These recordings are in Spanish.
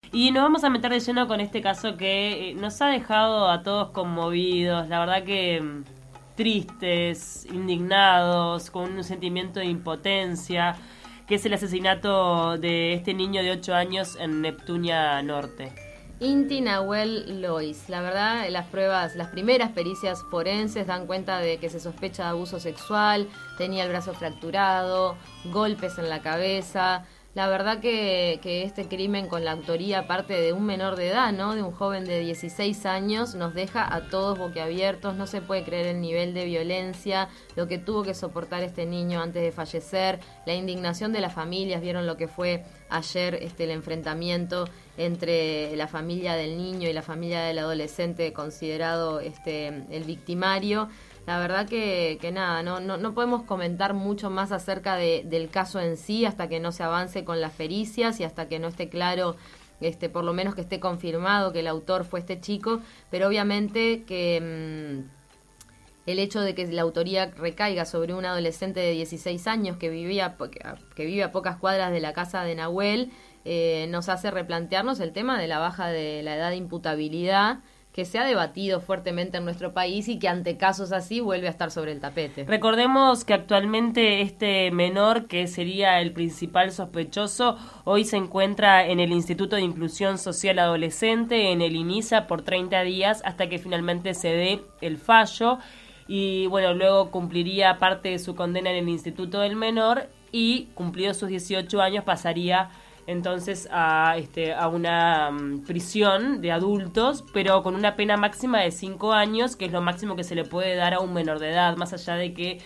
Y nos vamos a meter de lleno con este caso que nos ha dejado a todos conmovidos, la verdad que tristes, indignados, con un sentimiento de impotencia, que es el asesinato de este niño de 8 años en Neptunia Norte. Inti Nahuel Lois. La verdad, las primeras pericias forenses dan cuenta de que se sospecha de abuso sexual, tenía el brazo fracturado, golpes en la cabeza. La verdad que este crimen con la autoría aparte de un menor de edad, ¿no? De un joven de 16 años, nos deja a todos boquiabiertos. No se puede creer el nivel de violencia, lo que tuvo que soportar este niño antes de fallecer, la indignación de las familias. Vieron lo que fue ayer el enfrentamiento entre la familia del niño y la familia del adolescente considerado el victimario. La verdad que nada, no podemos comentar mucho más acerca del caso en sí hasta que no se avance con las pericias y hasta que no esté claro, por lo menos que esté confirmado que el autor fue este chico, pero obviamente que el hecho de que la autoría recaiga sobre un adolescente de 16 años que vive a pocas cuadras de la casa de Nahuel, nos hace replantearnos el tema de la baja de la edad de imputabilidad, que se ha debatido fuertemente en nuestro país y que ante casos así vuelve a estar sobre el tapete. Recordemos que actualmente este menor, que sería el principal sospechoso, hoy se encuentra en el Instituto de Inclusión Social Adolescente, en el INISA, por 30 días hasta que finalmente se dé el fallo. Y bueno, luego cumpliría parte de su condena en el Instituto del Menor y, cumplidos sus 18 años, pasaría entonces a una prisión de adultos, pero con una pena máxima de 5 años, que es lo máximo que se le puede dar a un menor de edad, más allá de que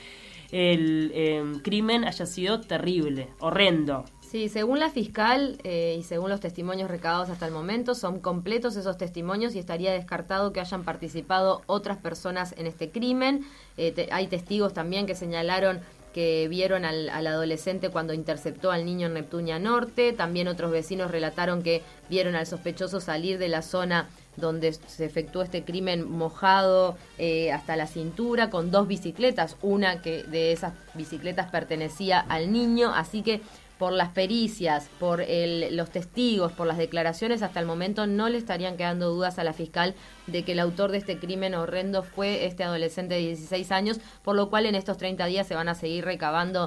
el crimen haya sido terrible, horrendo. Sí, según la fiscal y según los testimonios recabados hasta el momento, son completos esos testimonios y estaría descartado que hayan participado otras personas en este crimen. Hay testigos también que señalaron que vieron al adolescente cuando interceptó al niño en Neptunia Norte. También otros vecinos relataron que vieron al sospechoso salir de la zona donde se efectuó este crimen mojado hasta la cintura con 2 bicicletas. Una que de esas bicicletas pertenecía al niño, así que por las pericias, por los testigos, por las declaraciones, hasta el momento no le estarían quedando dudas a la fiscal de que el autor de este crimen horrendo fue este adolescente de 16 años, por lo cual en estos 30 días se van a seguir recabando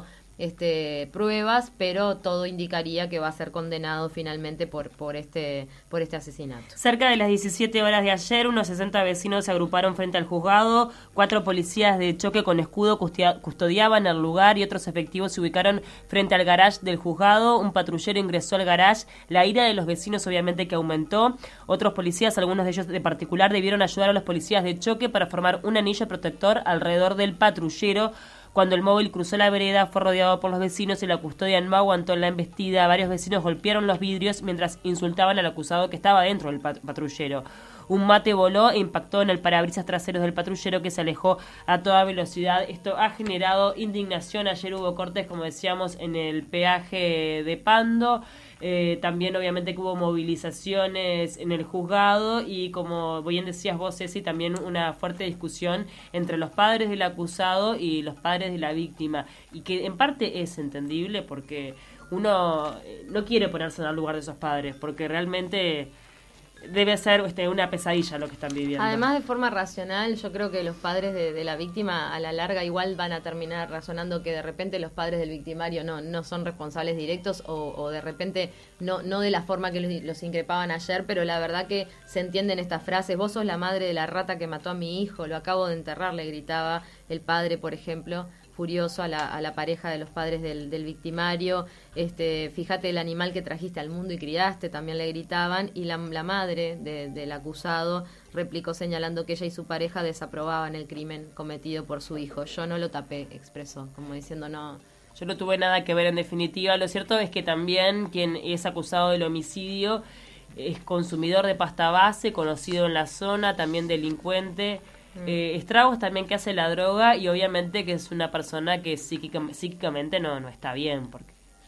pruebas, pero todo indicaría que va a ser condenado finalmente por este asesinato. Cerca de las 17 horas de ayer, unos 60 vecinos se agruparon frente al juzgado. 4 policías de choque con escudo custodiaban el lugar y otros efectivos se ubicaron frente al garage del juzgado. Un patrullero ingresó al garage. La ira de los vecinos obviamente que aumentó. Otros policías, algunos de ellos de particular, debieron ayudar a los policías de choque para formar un anillo protector alrededor del patrullero. Cuando el móvil cruzó la vereda, fue rodeado por los vecinos y la custodia no aguantó la embestida. Varios vecinos golpearon los vidrios mientras insultaban al acusado que estaba dentro del patrullero. Un mate voló e impactó en el parabrisas traseros del patrullero, que se alejó a toda velocidad. Esto ha generado indignación. Ayer hubo cortes, como decíamos, en el peaje de Pando. También obviamente que hubo movilizaciones en el juzgado y, como bien decías vos, Ceci, también una fuerte discusión entre los padres del acusado y los padres de la víctima, y que en parte es entendible porque uno no quiere ponerse en el lugar de esos padres, porque realmente debe ser una pesadilla lo que están viviendo. Además, de forma racional, yo creo que los padres de la víctima a la larga igual van a terminar razonando que de repente los padres del victimario no son responsables directos o de repente no de la forma que los increpaban ayer, pero la verdad que se entienden estas frases. Vos sos la madre de la rata que mató a mi hijo, lo acabo de enterrar, le gritaba el padre, por ejemplo, furioso a la pareja de los padres del victimario. Fíjate el animal que trajiste al mundo y criaste, también le gritaban, y la madre del acusado replicó señalando que ella y su pareja desaprobaban el crimen cometido por su hijo. Yo no lo tapé, expresó, como diciendo no. Yo no tuve nada que ver, en definitiva. Lo cierto es que también quien es acusado del homicidio es consumidor de pasta base, conocido en la zona, también delincuente. Estragos también que hace la droga, y obviamente que es una persona que psíquicamente no está bien, porque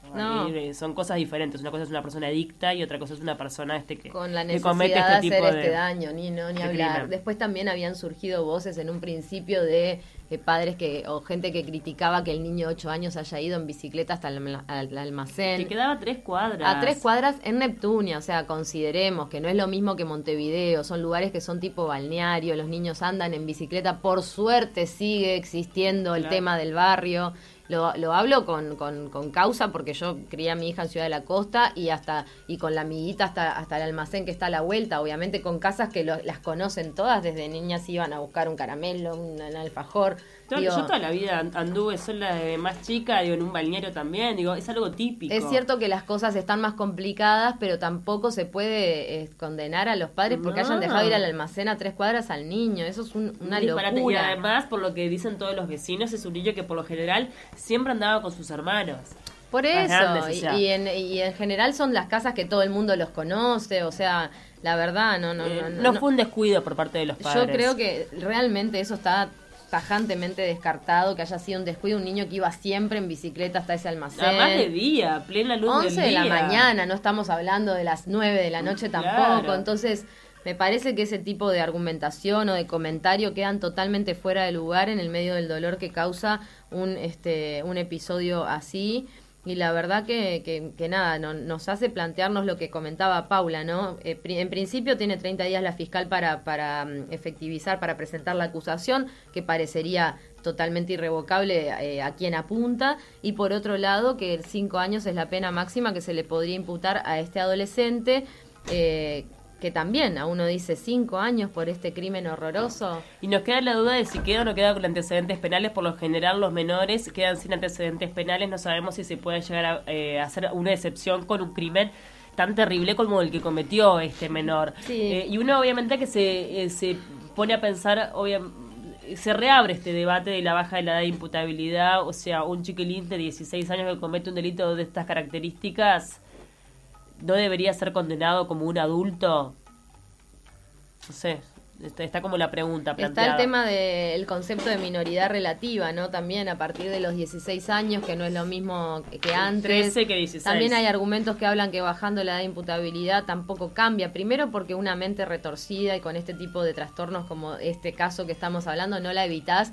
No. Son cosas diferentes. Una cosa es una persona adicta y otra cosa es una persona con la que comete necesidad este de tipo hacer este daño, ni hablar. crimen. Después también habían surgido voces en un principio de padres o gente que criticaba que el niño de 8 años haya ido en bicicleta hasta al almacén. Que quedaba a 3 cuadras. A 3 cuadras en Neptunia, o sea, consideremos que no es lo mismo que Montevideo, son lugares que son tipo balneario, los niños andan en bicicleta, por suerte sigue existiendo el tema del barrio. Lo hablo con causa porque yo crié a mi hija en Ciudad de la Costa y con la amiguita hasta el almacén que está a la vuelta, obviamente con casas que las conocen todas, desde niñas iban a buscar un caramelo, un alfajor. Yo toda la vida anduve sola de más chica, en un balneario también, es algo típico. Es cierto que las cosas están más complicadas, pero tampoco se puede condenar a los padres porque hayan dejado ir al almacén a 3 cuadras al niño. Eso es una locura. Y además, por lo que dicen todos los vecinos, es un niño que por lo general siempre andaba con sus hermanos. Por eso, grandes, y en general son las casas que todo el mundo los conoce, o sea, la verdad, no fue un descuido por parte de los padres. Yo creo que realmente eso está tajantemente descartado, que haya sido un descuido, un niño que iba siempre en bicicleta hasta ese almacén. Además de día, plena luz 11 del día. de la mañana, no estamos hablando de las 9 de la noche tampoco, Claro. Entonces me parece que ese tipo de argumentación o de comentario quedan totalmente fuera de lugar en el medio del dolor que causa un episodio así. Y la verdad que nada, nos hace plantearnos lo que comentaba Paula, ¿no? En principio tiene 30 días la fiscal para efectivizar, para presentar la acusación, que parecería totalmente irrevocable a quien apunta, y por otro lado que 5 años es la pena máxima que se le podría imputar a este adolescente, que también a uno dice 5 años por este crimen horroroso. Y nos queda la duda de si queda o no queda con antecedentes penales. Por lo general los menores quedan sin antecedentes penales. No sabemos si se puede llegar a hacer una excepción con un crimen tan terrible como el que cometió este menor. Sí. Y uno obviamente que se pone a pensar, se reabre este debate de la baja de la edad de imputabilidad. O sea, un chiquilín de 16 años que comete un delito de estas características no debería ser condenado como un adulto. No sé, está como la pregunta planteada. Está el tema del concepto de minoridad relativa, ¿no? También a partir de los 16 años, que no es lo mismo que antes. 13 que 16. También hay argumentos que hablan que bajando la edad de imputabilidad tampoco cambia. Primero porque una mente retorcida y con este tipo de trastornos como este caso que estamos hablando no la evitás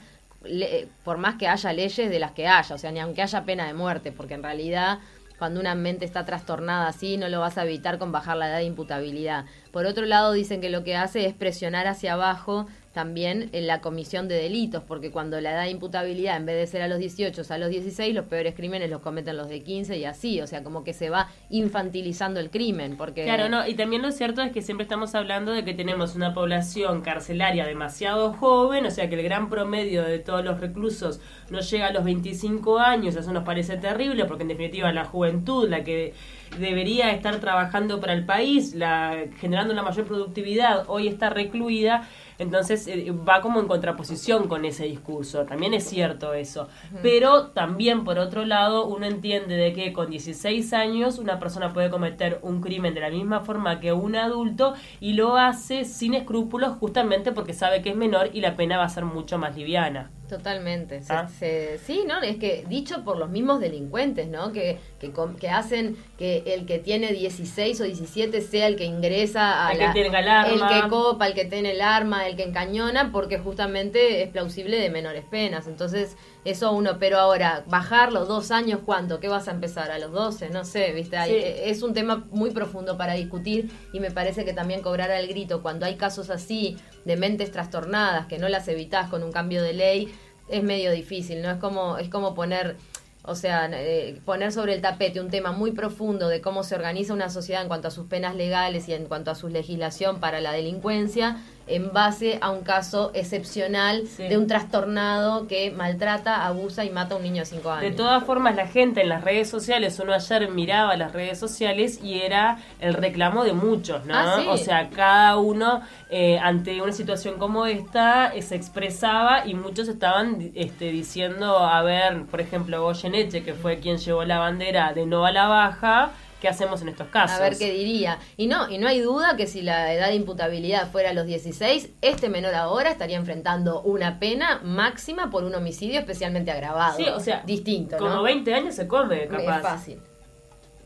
por más que haya leyes de las que haya, o sea, ni aunque haya pena de muerte, porque en realidad cuando una mente está trastornada así, no lo vas a evitar con bajar la edad de imputabilidad. Por otro lado, dicen que lo que hace es presionar hacia abajo también en la comisión de delitos, porque cuando la edad de imputabilidad, en vez de ser a los 18, es a los 16, los peores crímenes los cometen los de 15 y así, o sea, como que se va infantilizando el crimen, porque... Claro, no, y también lo cierto es que siempre estamos hablando de que tenemos una población carcelaria demasiado joven, o sea, que el gran promedio de todos los reclusos no llega a los 25 años, eso nos parece terrible, porque en definitiva la juventud, la que debería estar trabajando para el país, generando una mayor productividad, hoy está recluida. Entonces va como en contraposición con ese discurso, también es cierto eso. Pero también, por otro lado, uno entiende de que con 16 años una persona puede cometer un crimen de la misma forma que un adulto y lo hace sin escrúpulos justamente porque sabe que es menor y la pena va a ser mucho más liviana. Totalmente. Sí, ¿no? Es que dicho por los mismos delincuentes, ¿no? Que hacen que el que tiene 16 o 17 sea el que ingresa el que tenga el arma, el que copa, el que tiene el arma, el que encañona, porque justamente es plausible de menores penas. Entonces, eso uno, pero ahora, bajarlo 2 años, ¿cuánto? ¿Qué vas a empezar? ¿A los 12? No sé, ¿viste? Sí. Es un tema muy profundo para discutir y me parece que también cobrar al grito cuando hay casos así de mentes trastornadas que no las evitás con un cambio de ley es medio difícil, ¿no? Es como poner, o sea, poner sobre el tapete un tema muy profundo de cómo se organiza una sociedad en cuanto a sus penas legales y en cuanto a su legislación para la delincuencia en base a un caso excepcional de un trastornado que maltrata, abusa y mata a un niño de 5 años. De todas formas, la gente en las redes sociales, uno ayer miraba las redes sociales y era el reclamo de muchos, ¿no? ¿Sí? O sea, cada uno ante una situación como esta se expresaba y muchos estaban diciendo, a ver, por ejemplo, Goyeneche, que fue quien llevó la bandera de no a la baja, ¿qué hacemos en estos casos? A ver qué diría. Y no hay duda que si la edad de imputabilidad fuera a los 16, este menor ahora estaría enfrentando una pena máxima por un homicidio especialmente agravado. Sí, o sea, distinto, como ¿no? 20 años se come, capaz. Es fácil.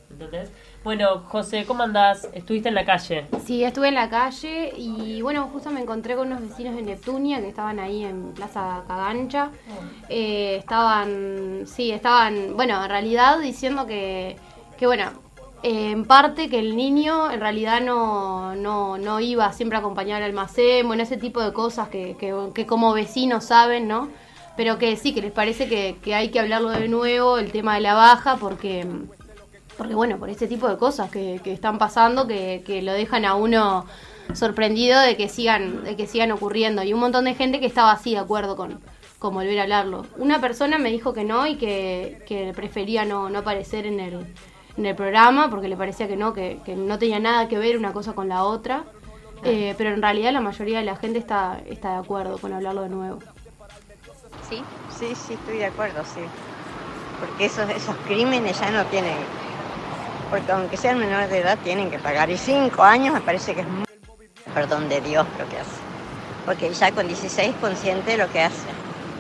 ¿Entendés? Bueno, José, ¿cómo andás? ¿Estuviste en la calle? Sí, estuve en la calle y bueno, justo me encontré con unos vecinos de Neptunia que estaban ahí en Plaza Cagancha. Estaban, bueno, en realidad diciendo que bueno, en parte que el niño en realidad no iba siempre a acompañar al almacén, bueno, ese tipo de cosas que como vecinos saben, ¿no? Pero que sí, que les parece que hay que hablarlo de nuevo, el tema de la baja, porque bueno, por este tipo de cosas que están pasando, que lo dejan a uno sorprendido de que sigan ocurriendo. Y un montón de gente que estaba así de acuerdo con volver a hablarlo. Una persona me dijo que no y que prefería no aparecer en el programa porque le parecía que no tenía nada que ver una cosa con la otra. Pero en realidad la mayoría de la gente está de acuerdo con hablarlo de nuevo. ¿Sí? Sí, estoy de acuerdo, sí. Porque esos crímenes ya no tienen... Porque aunque sean menores de edad, tienen que pagar. Y 5 años me parece que es muy... Perdón de Dios lo que hace. Porque ya con 16 es consciente de lo que hace.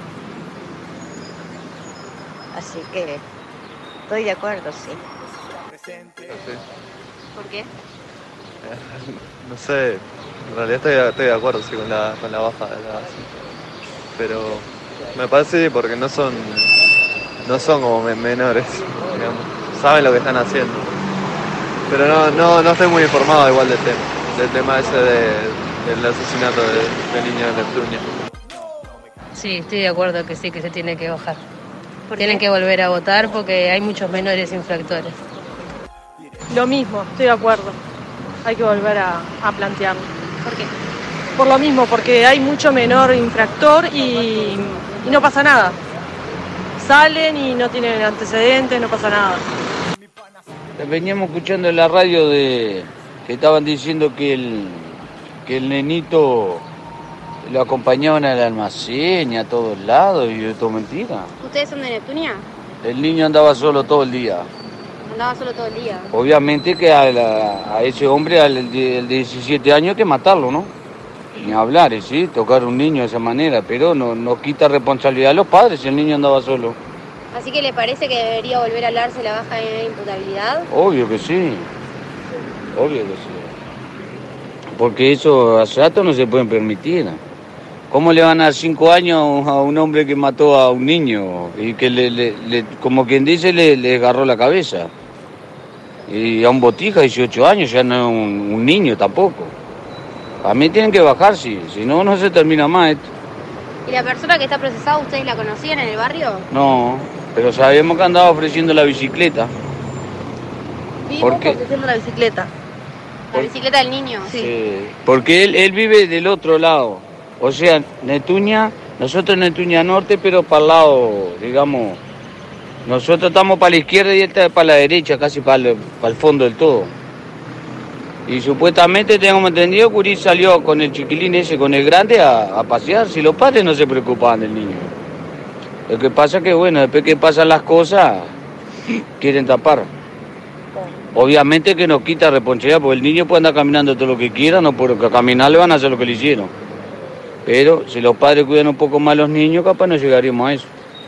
Así que estoy de acuerdo, sí. Sí. ¿Por qué? No sé, en realidad estoy de acuerdo sí, con la baja de la... Sí. Pero me parece porque no son como menores, digamos. Saben lo que están haciendo. Pero no estoy muy informado igual del tema ese del asesinato del niño de Neptunia. Sí, estoy de acuerdo que sí, que se tiene que bajar. Tienen que volver a votar porque hay muchos menores infractores. Lo mismo, estoy de acuerdo. Hay que volver a plantearlo. ¿Por qué? Por lo mismo, porque hay mucho menor infractor y no pasa nada. Salen y no tienen antecedentes, no pasa nada. Veníamos escuchando en la radio que estaban diciendo que el nenito lo acompañaban al almacén y a todos lados y todo mentira. ¿Ustedes son de Neptunia? El niño andaba solo todo el día. Andaba solo todo el día. Obviamente que a ese hombre, al de 17 años, hay que matarlo, ¿no? Ni hablar, ¿sí? Tocar a un niño de esa manera, pero no quita responsabilidad a los padres si el niño andaba solo. ¿Así que le parece que debería volver a hablarse la baja de imputabilidad? Obvio que sí. Porque eso hace rato no se pueden permitir. ¿Cómo le van a dar 5 años a un hombre que mató a un niño y que le como quien dice, le agarró la cabeza? Y a un botija, 18 años, ya no es un niño tampoco. A mí tienen que bajar, si no se termina más esto. ¿Y la persona que está procesada, ustedes la conocían en el barrio? No, pero sabemos que andaba ofreciendo la bicicleta. ¿Por qué? Ofreciendo la bicicleta. ¿La bicicleta del niño? Sí. Porque él vive del otro lado. O sea, Neptunia, nosotros en Neptunia Norte, pero para el lado, digamos, nosotros estamos para la izquierda y él está para la derecha, casi para el fondo del todo. Y supuestamente, tenemos entendido, Curí salió con el chiquilín ese, con el grande, a pasear, si los padres no se preocupaban del niño. Lo que pasa es que, bueno, después que pasan las cosas, quieren tapar. Obviamente que nos quita responsabilidad, porque el niño puede andar caminando todo lo que quiera, no por caminar le van a hacer lo que le hicieron. Pero si los padres cuidan un poco más a los niños, capaz no llegaríamos a eso.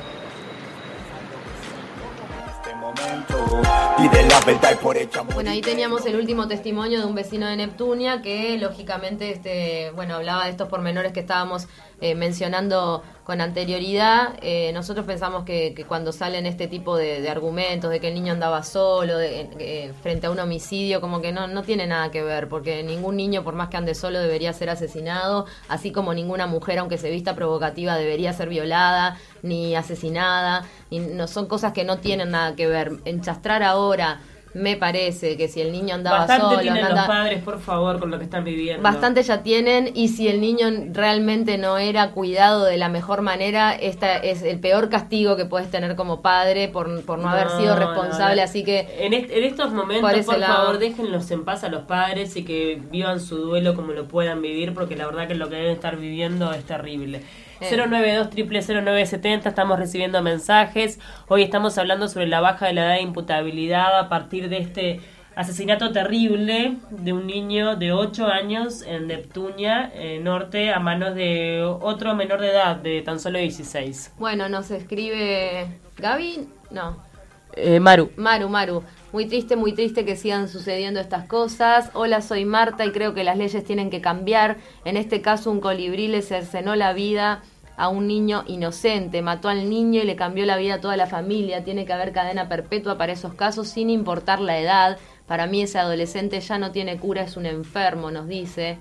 Bueno, ahí teníamos el último testimonio de un vecino de Neptunia que lógicamente hablaba de estos pormenores que estábamos mencionando con anterioridad. Nosotros pensamos que cuando salen este tipo de argumentos de que el niño andaba solo frente a un homicidio, como que no tiene nada que ver, porque ningún niño, por más que ande solo, debería ser asesinado, así como ninguna mujer, aunque se vista provocativa, debería ser violada ni asesinada. Y no son cosas que no tienen nada que ver. Enchastrar ahora, me parece que si el niño andaba bastante solo... tienen los padres, por favor, con lo que están viviendo. Bastante ya tienen, y si el niño realmente no era cuidado de la mejor manera, esta es el peor castigo que puedes tener como padre por no haber sido responsable, así que... En estos momentos, por favor, déjenlos en paz a los padres y que vivan su duelo como lo puedan vivir, porque la verdad que lo que deben estar viviendo es terrible. 092-000970, estamos recibiendo mensajes. Hoy estamos hablando sobre la baja de la edad de imputabilidad a partir de este asesinato terrible de un niño de 8 años en Neptunia, Norte, a manos de otro menor de edad de tan solo 16. Bueno, nos escribe Gaby, no. Maru. Maru. muy triste que sigan sucediendo estas cosas. Hola, soy Marta y creo que las leyes tienen que cambiar. En este caso, un colibrí le cercenó la vida a un niño inocente, mató al niño y le cambió la vida a toda la familia. Tiene que haber cadena perpetua para esos casos sin importar la edad. Para mí ese adolescente ya no tiene cura, es un enfermo, nos dice.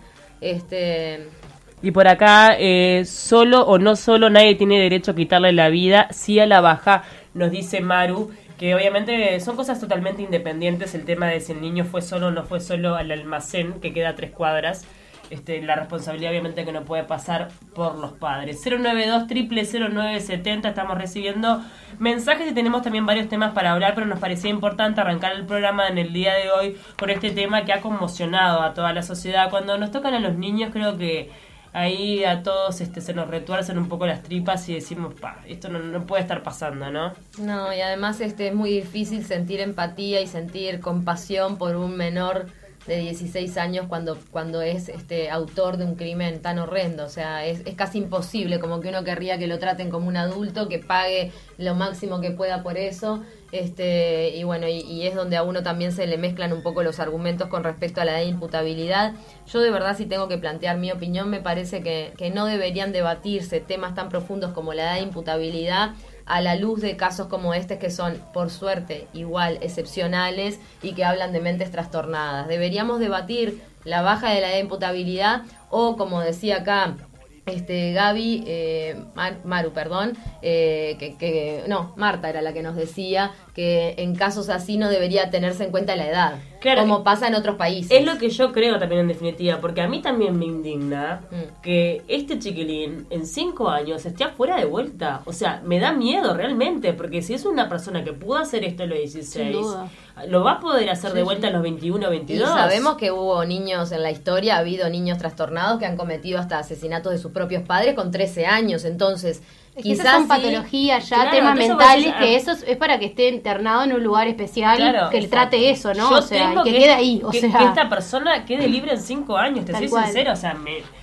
Y por acá, solo o no solo, nadie tiene derecho a quitarle la vida, sí a la baja, nos dice Maru, que obviamente son cosas totalmente independientes, el tema de si el niño fue solo o no fue solo al almacén, que queda a 3 cuadras, la responsabilidad obviamente que no puede pasar por los padres. 092-00970, estamos recibiendo mensajes y tenemos también varios temas para hablar, pero nos parecía importante arrancar el programa en el día de hoy con este tema que ha conmocionado a toda la sociedad. Cuando nos tocan a los niños, creo que ahí a todos se nos retuercen un poco las tripas y decimos, esto no puede estar pasando, ¿no? No, y además es muy difícil sentir empatía y sentir compasión por un menor de 16 años cuando es autor de un crimen tan horrendo. O sea, es casi imposible, como que uno querría que lo traten como un adulto, que pague lo máximo que pueda por eso. Y bueno, y es donde a uno también se le mezclan un poco los argumentos con respecto a la edad de imputabilidad. Yo de verdad, si tengo que plantear mi opinión, me parece que no deberían debatirse temas tan profundos como la edad de imputabilidad a la luz de casos como que son, por suerte, igual excepcionales y que hablan de mentes trastornadas. Deberíamos debatir la baja de la edad de imputabilidad o, como decía acá Gaby, Maru, perdón, Marta era la que nos decía que en casos así no debería tenerse en cuenta la edad, claro, como pasa en otros países. Es lo que yo creo también en definitiva, porque a mí también me indigna que este chiquilín en 5 años esté afuera de vuelta. O sea, me da miedo realmente, porque si es una persona que pudo hacer esto a los 16, lo va a poder hacer de vuelta a los 21 o 22. Y sabemos que hubo niños en la historia, ha habido niños trastornados que han cometido hasta asesinatos de sus propios padres con 13 años, entonces quizás esas son patologías ya, claro, temas mentales, que eso es para que esté internado en un lugar especial, claro, que trate eso, ¿no? O sea, que quede ahí. Que esta persona quede libre en 5 años, te soy sincera, o sea,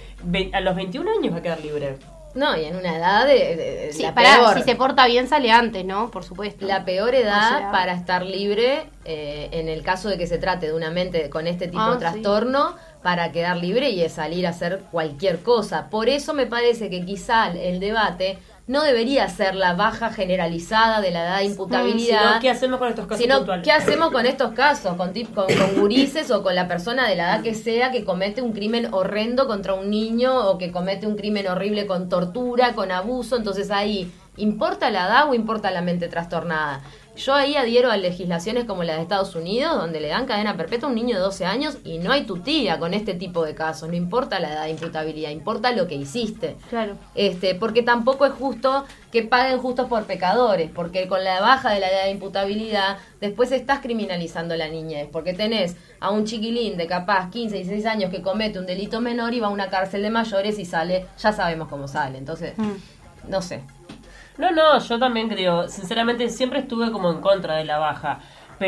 a los 21 años va a quedar libre. No, y en una edad sí, la peor. Si se porta bien sale antes, ¿no? Por supuesto. La peor edad para estar libre, en el caso de que se trate de una mente con este tipo de trastorno, para quedar libre y es salir a hacer cualquier cosa. Por eso me parece que quizá el debate no debería ser la baja generalizada de la edad de imputabilidad. Sino, ¿qué hacemos con estos casos puntuales? ¿Qué hacemos con estos casos? Con gurises o con la persona de la edad que sea que comete un crimen horrendo contra un niño o que comete un crimen horrible con tortura, con abuso. Entonces ahí, ¿importa la edad o importa la mente trastornada? Yo ahí adhiero a legislaciones como la de Estados Unidos, donde le dan cadena perpetua a un niño de 12 años y no hay tutía con este tipo de casos. No importa la edad de imputabilidad, importa lo que hiciste. Claro. Porque tampoco es justo que paguen justos por pecadores, porque con la baja de la edad de imputabilidad después estás criminalizando la niñez, porque tenés a un chiquilín de capaz 15, 16 años que comete un delito menor y va a una cárcel de mayores y sale, ya sabemos cómo sale. Entonces, no sé. No, yo también creo, sinceramente siempre estuve como en contra de la baja,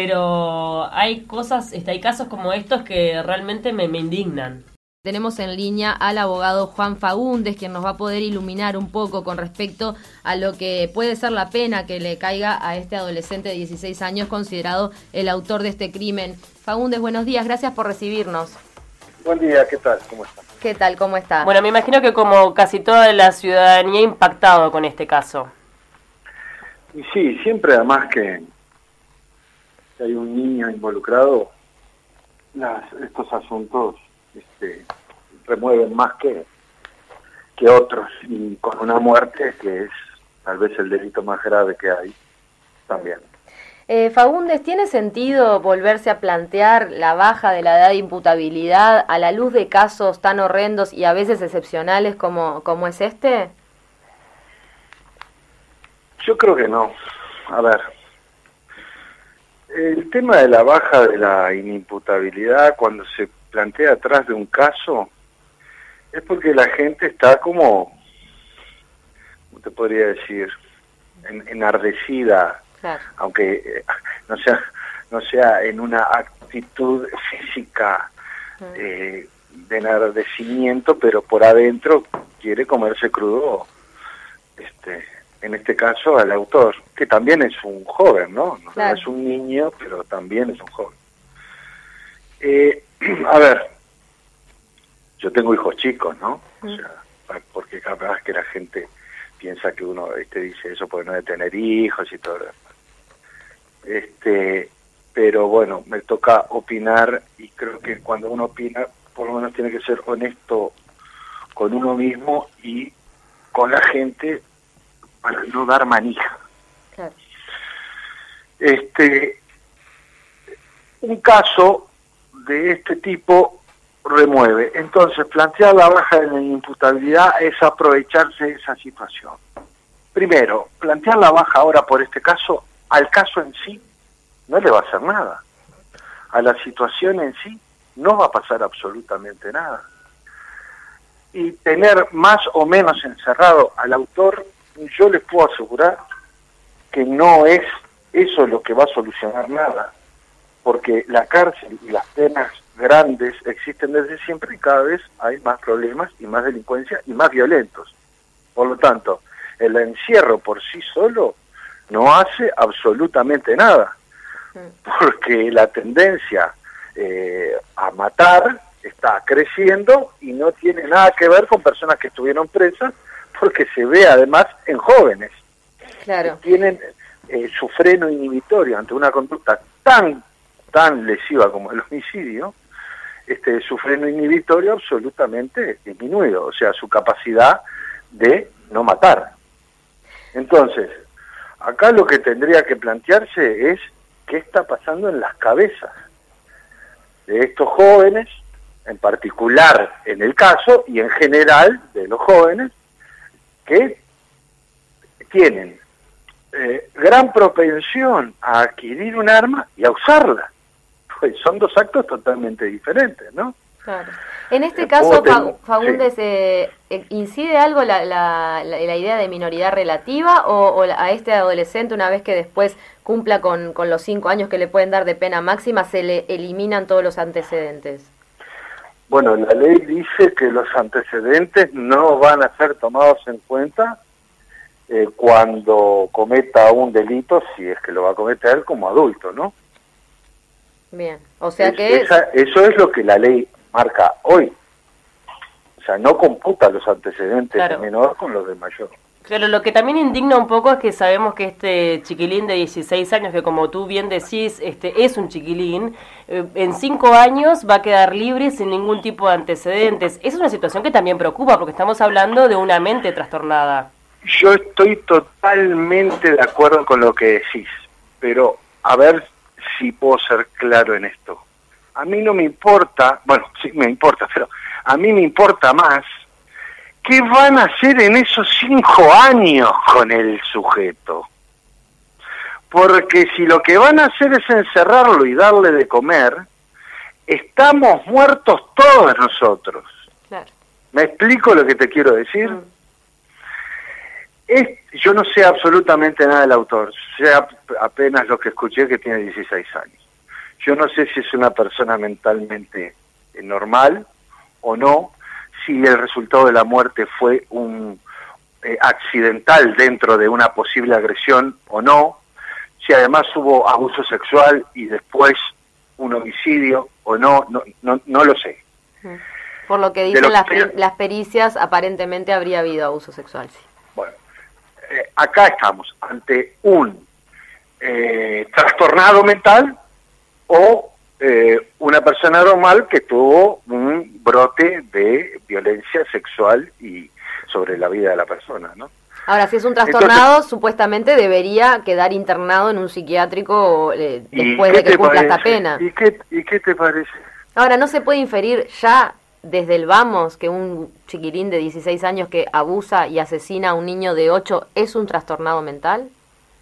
pero hay cosas, hay casos como estos que realmente me indignan. Tenemos en línea al abogado Juan Faúndez, quien nos va a poder iluminar un poco con respecto a lo que puede ser la pena que le caiga a este adolescente de 16 años considerado el autor de este crimen. Faúndez, buenos días, gracias por recibirnos. Buen día, ¿qué tal? ¿Cómo está? ¿Qué tal? ¿Cómo está? Bueno, me imagino que como casi toda la ciudadanía impactado con este caso. Y sí, siempre además que hay un niño involucrado, estos asuntos remueven más que otros, y con una muerte que es tal vez el delito más grave que hay también. Faúndez, ¿tiene sentido volverse a plantear la baja de la edad de imputabilidad a la luz de casos tan horrendos y a veces excepcionales como es este? Yo creo que no. A ver, el tema de la baja de la inimputabilidad cuando se plantea atrás de un caso es porque la gente está como te podría decir, enardecida, claro, aunque no sea en una actitud física de enardecimiento, pero por adentro quiere comerse crudo en este caso al autor, que también es un joven, ¿no? No Claro. es un niño, pero también es un joven. A ver, yo tengo hijos chicos, ¿no? O sea, porque capaz que la gente piensa que uno dice eso porque no debe tener hijos y todo lo demás. Pero bueno, me toca opinar y creo que cuando uno opina, por lo menos tiene que ser honesto con uno mismo y con la gente para no dar manija. Claro. Un caso de este tipo remueve. Entonces, plantear la baja en la imputabilidad es aprovecharse de esa situación. Primero, plantear la baja ahora por este caso, al caso en sí, no le va a hacer nada. A la situación en sí, no va a pasar absolutamente nada. Y tener más o menos encerrado al autor, yo les puedo asegurar que no es eso lo que va a solucionar nada, porque la cárcel y las penas grandes existen desde siempre y cada vez hay más problemas y más delincuencia y más violentos. Por lo tanto, el encierro por sí solo no hace absolutamente nada, porque la tendencia a matar está creciendo y no tiene nada que ver con personas que estuvieron presas, porque se ve además en jóvenes Claro. que tienen su freno inhibitorio ante una conducta tan lesiva como el homicidio, su freno inhibitorio absolutamente disminuido, o sea, su capacidad de no matar. Entonces, acá lo que tendría que plantearse es qué está pasando en las cabezas de estos jóvenes, en particular en el caso, y en general de los jóvenes, que tienen gran propensión a adquirir un arma y a usarla. Pues son dos actos totalmente diferentes, ¿no? Claro. En este caso, Faúndez, sí. ¿incide algo la idea de minoridad relativa o a este adolescente, una vez que después cumpla con los 5 años que le pueden dar de pena máxima, se le eliminan todos los antecedentes? Bueno, la ley dice que los antecedentes no van a ser tomados en cuenta cuando cometa un delito, si es que lo va a cometer como adulto, ¿no? Bien, o sea que... Eso es lo que la ley marca hoy. O sea, no computa los antecedentes Claro. de menor con los de mayor. Claro, lo que también indigna un poco es que sabemos que este chiquilín de 16 años, que como tú bien decís, es un chiquilín, en 5 años va a quedar libre sin ningún tipo de antecedentes. Es una situación que también preocupa, porque estamos hablando de una mente trastornada. Yo estoy totalmente de acuerdo con lo que decís, pero a ver si puedo ser claro en esto. A mí no me importa, bueno, sí me importa, pero a mí me importa más qué van a hacer en esos 5 años con el sujeto. Porque si lo que van a hacer es encerrarlo y darle de comer, estamos muertos todos nosotros. Claro. ¿Me explico lo que te quiero decir? Yo no sé absolutamente nada del autor, sé apenas lo que escuché, que tiene 16 años. Yo no sé si es una persona mentalmente normal o no, si el resultado de la muerte fue un accidental dentro de una posible agresión o no, si además hubo abuso sexual y después un homicidio o no lo sé. Por lo que dicen las pericias, aparentemente habría habido abuso sexual, sí. Bueno, acá estamos ante un trastornado mental o una persona normal que tuvo un brote de violencia sexual y sobre la vida de la persona, ¿no? Ahora, si es un trastornado, entonces, supuestamente debería quedar internado en un psiquiátrico después de que cumpla esta pena. ¿Y qué te parece? Ahora, ¿no se puede inferir ya desde el vamos que un chiquilín de 16 años que abusa y asesina a un niño de 8 es un trastornado mental?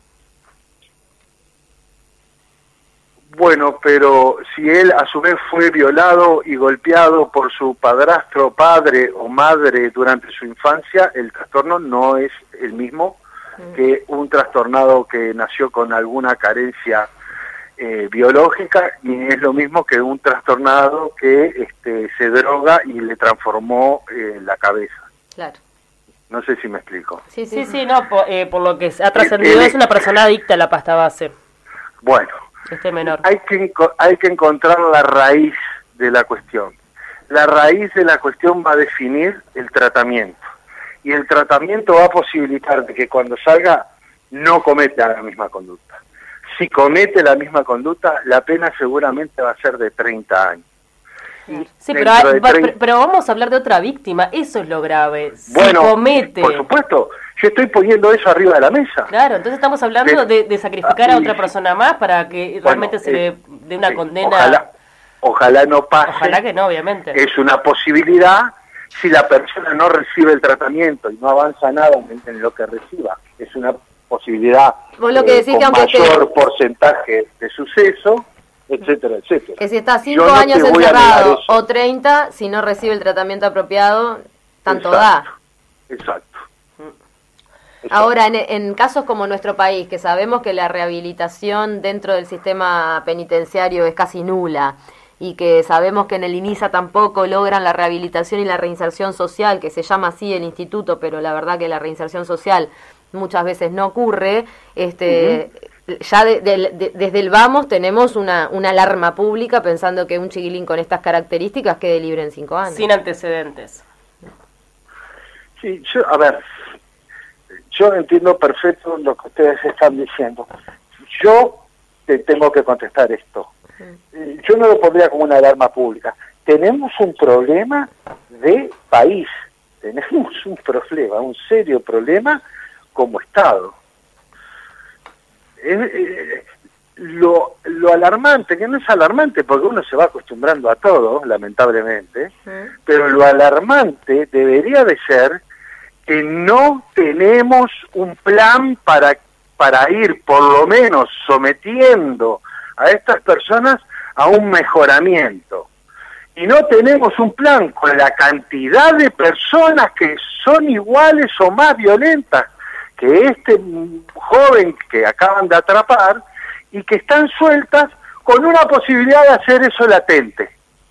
Bueno, pero si él a su vez fue violado y golpeado por su padrastro, padre o madre durante su infancia, el trastorno no es el mismo que un trastornado que nació con alguna carencia biológica, ni es lo mismo que un trastornado que se droga y le transformó la cabeza. Claro. No sé si me explico. Sí, no, por lo que ha trascendido es una persona adicta a la pasta base. Bueno, este menor. Hay que encontrar la raíz de la cuestión. La raíz de la cuestión va a definir el tratamiento. Y el tratamiento va a posibilitar de que cuando salga no cometa la misma conducta. Si comete la misma conducta, la pena seguramente va a ser de 30 años. Sí, pero vamos a hablar de otra víctima, eso es lo grave. Bueno, si comete... por supuesto, yo estoy poniendo eso arriba de la mesa. Claro, entonces estamos hablando de sacrificar a otra persona más para que realmente se le dé una condena. Ojalá no pase. Ojalá que no, obviamente. Es una posibilidad si la persona no recibe el tratamiento y no avanza nada en lo que reciba. Es una posibilidad vos lo que decís con que aunque mayor porcentaje de suceso, etcétera, etcétera. Que si está 5 años encerrado o 30, si no recibe el tratamiento apropiado, tanto da. Exacto. Ahora, en casos como nuestro país, que sabemos que la rehabilitación dentro del sistema penitenciario es casi nula, y que sabemos que en el INISA tampoco logran la rehabilitación y la reinserción social, que se llama así el instituto, pero la verdad que la reinserción social muchas veces no ocurre, ya desde el vamos tenemos una alarma pública pensando que un chiquilín con estas características quede libre en 5 años. Sin antecedentes. Sí, yo entiendo perfecto lo que ustedes están diciendo. Yo te tengo que contestar esto. Yo no lo pondría como una alarma pública. Tenemos un problema de país. Tenemos un problema, un serio problema como Estado. Lo alarmante, que no es alarmante porque uno se va acostumbrando a todo, lamentablemente, pero lo alarmante debería de ser que no tenemos un plan para ir por lo menos sometiendo a estas personas a un mejoramiento. Y no tenemos un plan con la cantidad de personas que son iguales o más violentas que este joven que acaban de atrapar y que están sueltas con una posibilidad de hacer eso latente.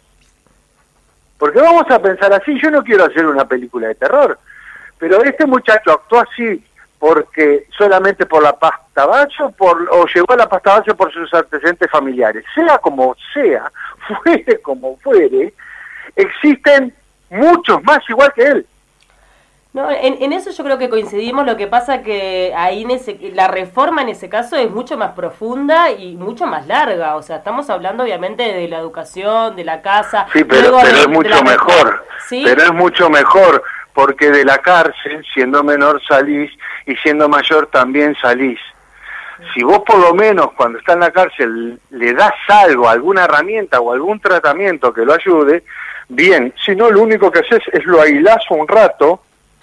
Porque vamos a pensar así, yo no quiero hacer una película de terror, pero este muchacho actuó así porque solamente por la pasta base o llegó a la pasta base por sus antecedentes familiares. Sea como sea, fuere como fuere, existen muchos más igual que él. No, en eso yo creo que coincidimos, lo que pasa que ahí la reforma en ese caso es mucho más profunda y mucho más larga, o sea, estamos hablando obviamente de la educación, de la casa. Sí, pero es mucho mejor, ¿sí? Pero es mucho mejor, porque de la cárcel, siendo menor salís y siendo mayor también salís. Si vos por lo menos cuando está en la cárcel le das algo, alguna herramienta o algún tratamiento que lo ayude, bien, si no lo único que haces es lo aislás un rato.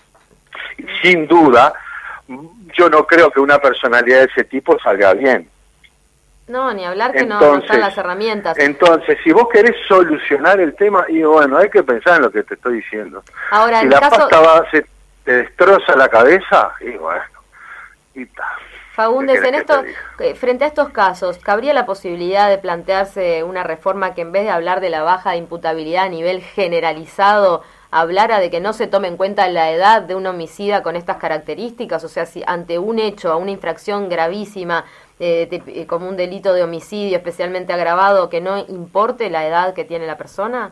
Sin duda, yo no creo que una personalidad de ese tipo salga bien. No, ni hablar que no están las herramientas. Entonces, si vos querés solucionar el tema, y bueno, hay que pensar en lo que te estoy diciendo. Ahora, si la pasta base te destroza la cabeza, y bueno, y tal. Fagundes, frente a estos casos, ¿cabría la posibilidad de plantearse una reforma que en vez de hablar de la baja de imputabilidad a nivel generalizado, hablara de que no se tome en cuenta la edad de un homicida con estas características? O sea, si ante un hecho, una infracción gravísima, como un delito de homicidio especialmente agravado, que no importe la edad que tiene la persona.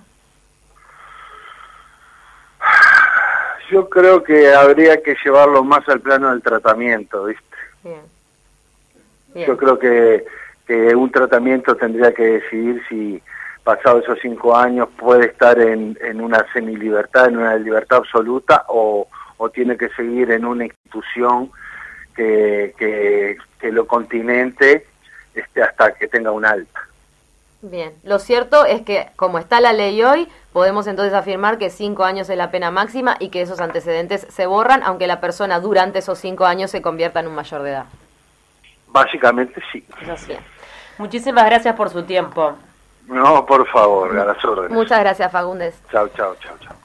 Yo creo que habría que llevarlo más al plano del tratamiento, ¿viste? Bien. Yo creo que un tratamiento tendría que decidir si pasado esos 5 años puede estar en una semilibertad, en una libertad absoluta, o tiene que seguir en una institución que lo continente hasta que tenga un alta. Bien, lo cierto es que como está la ley hoy, podemos entonces afirmar que 5 años es la pena máxima y que esos antecedentes se borran, aunque la persona durante esos 5 años se convierta en un mayor de edad. Básicamente sí. Bien. Muchísimas gracias por su tiempo. No, por favor, a las órdenes. Muchas gracias, Fagundes. Chao, chao, chao, chao.